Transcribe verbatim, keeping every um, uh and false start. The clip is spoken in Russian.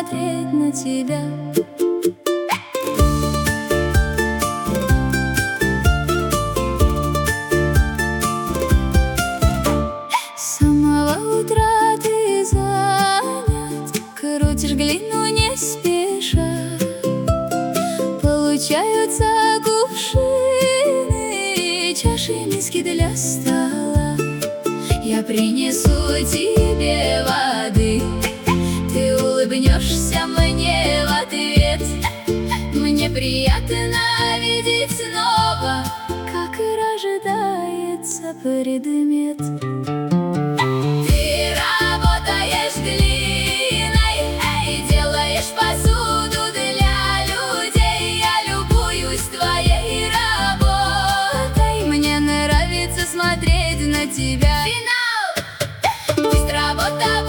смотреть на тебя. С самого утра ты занят, крутишь глину не спеша. Получаются кувшины, чаши, миски для стола. Я принесу тебе воды, ты улыбнешься мне в ответ. Мне приятно видеть снова, как и рождается предмет. Ты работаешь глиной и делаешь посуду для людей. Я любуюсь твоей работой, мне нравится смотреть на тебя. Финал! Пусть работа